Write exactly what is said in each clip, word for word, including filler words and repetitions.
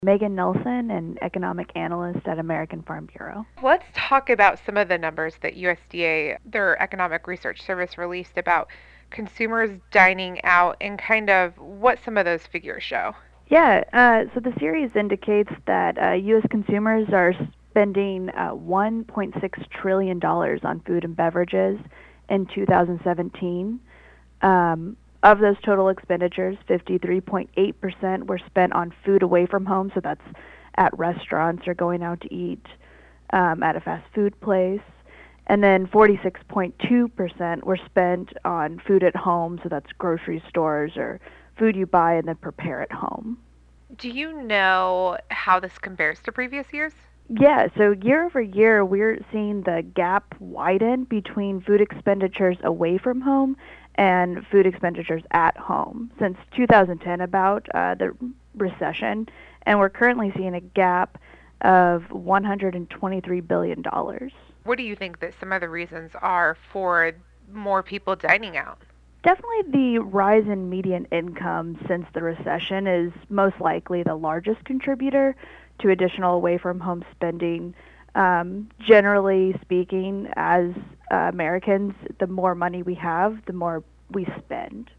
Megan Nelson, an economic analyst at American Farm Bureau. Let's talk about some of the numbers that U S D A, their Economic Research Service, released about consumers dining out and kind of what some of those figures show. Yeah, uh, so the series indicates that uh, U S consumers are spending uh, one point six trillion dollars on food and beverages in two thousand seventeen. Um, Of those total expenditures, fifty-three point eight percent were spent on food away from home, so that's at restaurants or going out to eat um, at a fast food place. And then forty-six point two percent were spent on food at home, so that's grocery stores or food you buy and then prepare at home. Do you know how this compares to previous years? Yeah, so year over year, we're seeing the gap widen between food expenditures away from home and food expenditures at home since two thousand ten, about uh, the recession, and we're currently seeing a gap of one hundred twenty-three billion dollars. What do you think that some of the reasons are for more people dining out? Definitely the rise in median income since the recession is most likely the largest contributor to additional away-from-home spending. Um, generally speaking, as uh, Americans, the more money we have, the more we spend.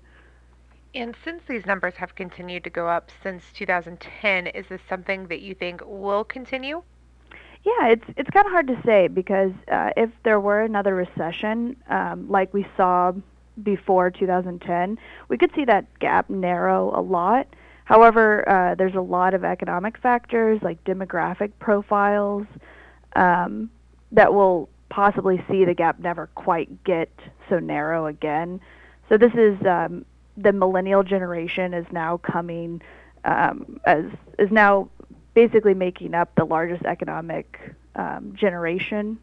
And since these numbers have continued to go up since two thousand ten, is this something that you think will continue? Yeah, it's it's kind of hard to say because uh, if there were another recession um, like we saw before two thousand ten, we could see that gap narrow a lot. However, uh, there's a lot of economic factors like demographic profiles um, that will possibly see the gap never quite get so narrow again. So this is um, the millennial generation is now coming um, as is now basically making up the largest economic um, generation,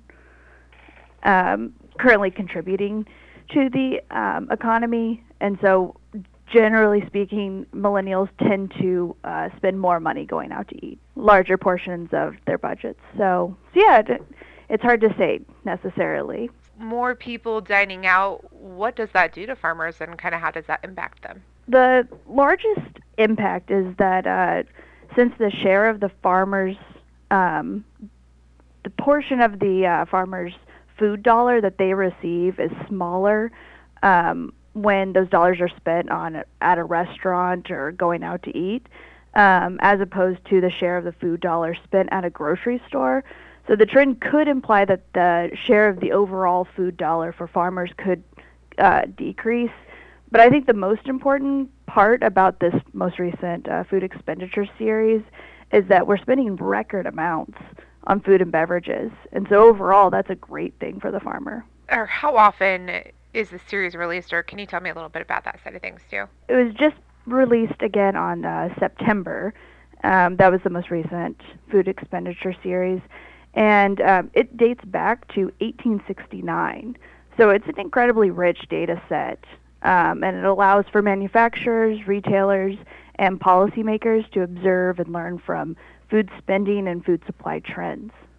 um, currently contributing to the um, economy, and so generally speaking, millennials tend to uh, spend more money going out to eat, larger portions of their budgets. So, so yeah, it, it's hard to say necessarily. More people dining out, what does that do to farmers and kind of how does that impact them? The largest impact is that uh, since the share of the farmers, um, the portion of the uh, farmers' food dollar that they receive is smaller, um, when those dollars are spent on at a restaurant or going out to eat, um, as opposed to the share of the food dollar spent at a grocery store. So the trend could imply that the share of the overall food dollar for farmers could uh, decrease. But I think the most important part about this most recent uh, food expenditure series is that we're spending record amounts on food and beverages. And so overall, that's a great thing for the farmer. Or how often is the series released, or can you tell me a little bit about that side of things too? It was just released again on uh, September. Um, that was the most recent food expenditure series, and um, it dates back to eighteen sixty-nine. So it's an incredibly rich data set, um, and it allows for manufacturers, retailers, and policymakers to observe and learn from food spending and food supply trends.